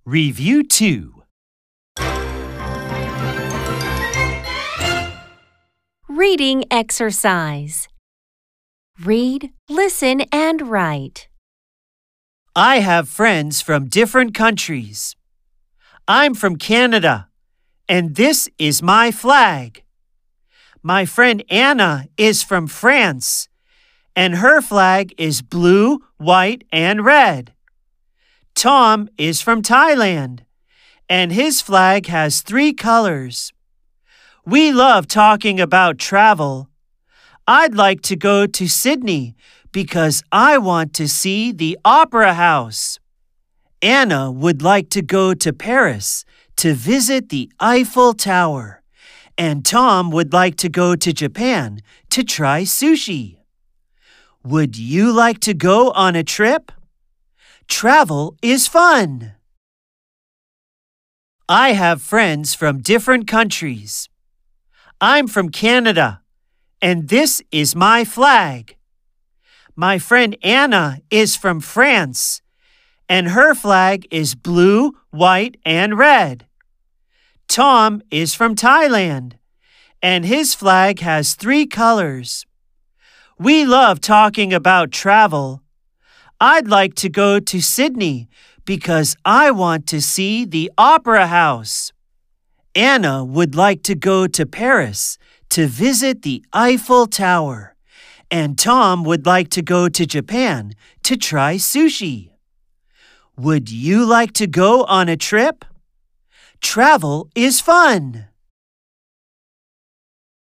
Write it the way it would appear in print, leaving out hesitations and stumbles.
Review 2. Reading exercise. Read, listen, and write. I have friends from different countries. I'm from Canada, and this is my flag. My friend Anna is from France, and her flag is blue, white, and red. Tom is from Thailand, and his flag has 3 colors. We love talking about travel. I'd like to go to Sydney because I want to see the Opera House. Anna would like to go to Paris to visit the Eiffel Tower, and Tom would like to go to Japan to try sushi. Would you like to go on a trip? Travel is fun. I have friends from different countries. I'm from Canada, and this is my flag. My friend Anna is from France, and her flag is blue, white, and red. Tom is from Thailand, and his flag has 3 colors. We love talking about travel. I'd like to go to Sydney because I want to see the Opera House. Anna would like to go to Paris to visit the Eiffel Tower, and Tom would like to go to Japan to try sushi. Would you like to go on a trip? Travel is fun.